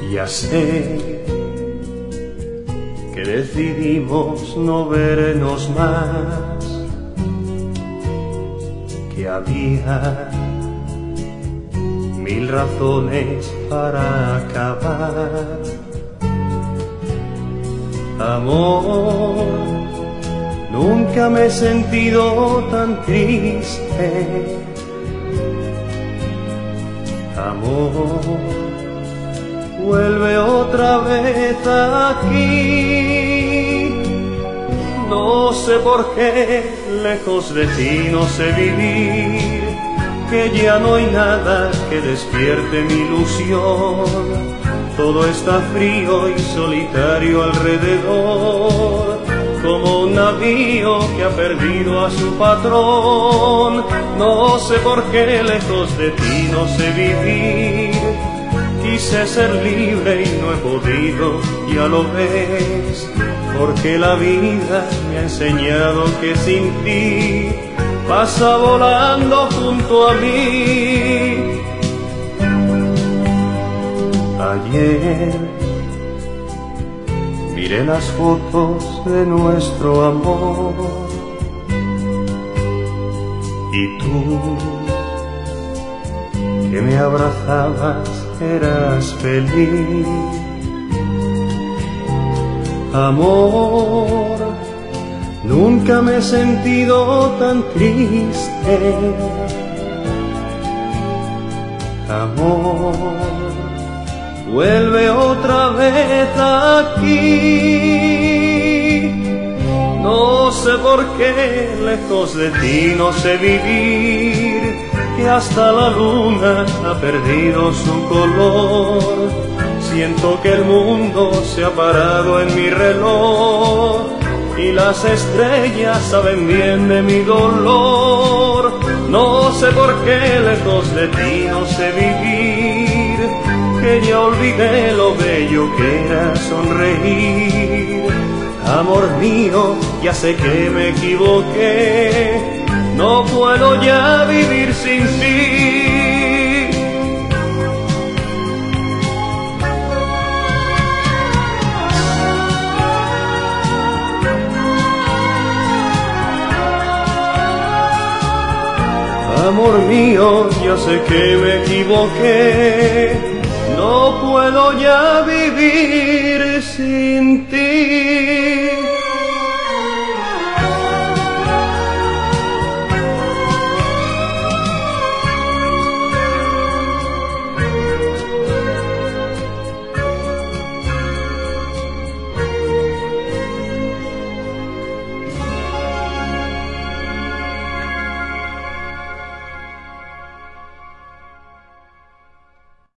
Ya sé que decidimos no vernos más, que había mil razones para acabar. Amor, nunca me he sentido tan triste. Amor, vuelve otra vez aquí. No sé por qué lejos de ti no sé vivir, que ya no hay nada que despierte mi ilusión. Todo está frío y solitario alrededor, como un navío que ha perdido a su patrón. No sé por qué lejos de ti no sé vivir. Quise ser libre y no he podido, ya lo ves, porque la vida me ha enseñado que sin ti pasa volando junto a mí. Ayer miré las fotos de nuestro amor y tú, que me abrazabas, eras feliz. Amor, nunca me he sentido tan triste. Amor, vuelve otra vez aquí. No sé por qué lejos de ti no sé vivir, que hasta la luna ha perdido su color. Siento que el mundo se ha parado en mi reloj y las estrellas saben bien de mi dolor. No sé por qué lejos de ti no sé vivir, que ya olvidé lo bello que era sonreír. Amor mío, ya sé que me equivoqué, no puedo ya vivir sin ti. Amor mío, ya sé que me equivoqué, no puedo ya vivir sin ti.